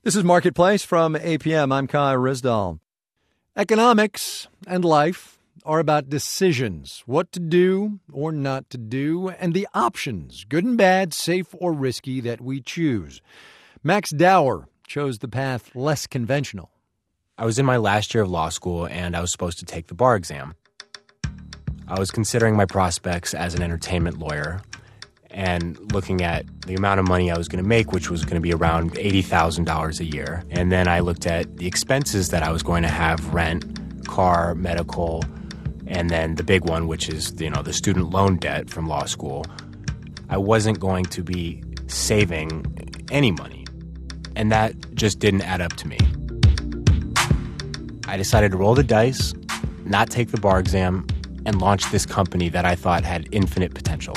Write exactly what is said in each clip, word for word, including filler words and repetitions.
This is Marketplace from A P M. I'm Kai Risdall. Economics and life are about decisions, what to do or not to do, and the options, good and bad, safe or risky, that we choose. Max Dower chose the path less conventional. I was in my last year of law school, and I was supposed to take the bar exam. I was considering my prospects as an entertainment lawyer and looking at the amount of money I was going to make, which was going to be around eighty thousand dollars a year. And then I looked at the expenses that I was going to have: rent, car, medical, and then the big one, which is, you know, the student loan debt from law school. I wasn't going to be saving any money, and that just didn't add up to me. I decided to roll the dice, not take the bar exam, and launch this company that I thought had infinite potential.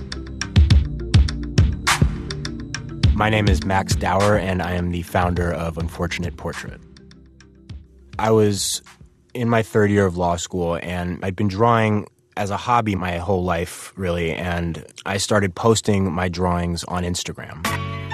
My name is Max Dower, and I am the founder of Unfortunate Portrait. I was in my third year of law school, and I'd been drawing as a hobby my whole life, really, and I started posting my drawings on Instagram.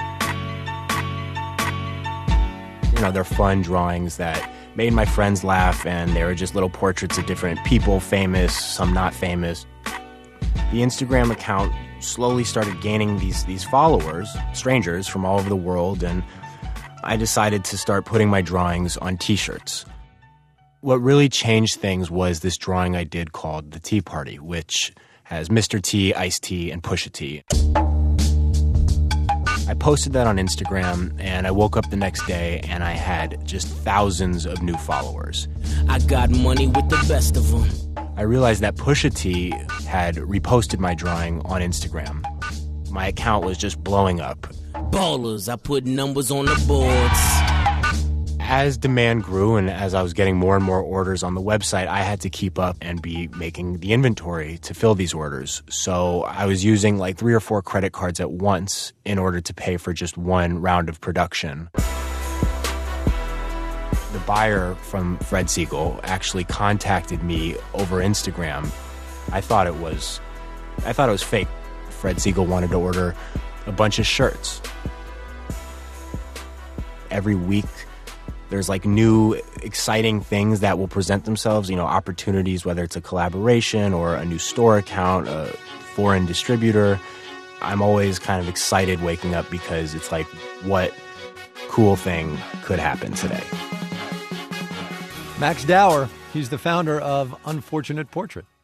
You know, they're fun drawings that made my friends laugh, and they were just little portraits of different people, famous, some not famous. The Instagram account slowly started gaining these these followers, strangers from all over the world, and I decided to start putting my drawings on T-shirts. What really changed things was this drawing I did called The Tea Party, which has Mister T, Ice-T, and Pusha T. I posted that on Instagram, and I woke up the next day, and I had just thousands of new followers. I got money with the best of them. I realized that Pusha T had reposted my drawing on Instagram. My account was just blowing up. Ballers, I put numbers on the boards. As demand grew and as I was getting more and more orders on the website, I had to keep up and be making the inventory to fill these orders. So I was using like three or four credit cards at once in order to pay for just one round of production. The buyer from Fred Siegel actually contacted me over Instagram. I thought it was, I thought it was fake. Fred Siegel wanted to order a bunch of shirts. Every week, there's like new, exciting things that will present themselves, you know, opportunities, whether it's a collaboration or a new store account, a foreign distributor. I'm always kind of excited waking up because it's like, what cool thing could happen today? Max Dower, he's the founder of Unfortunate Portrait.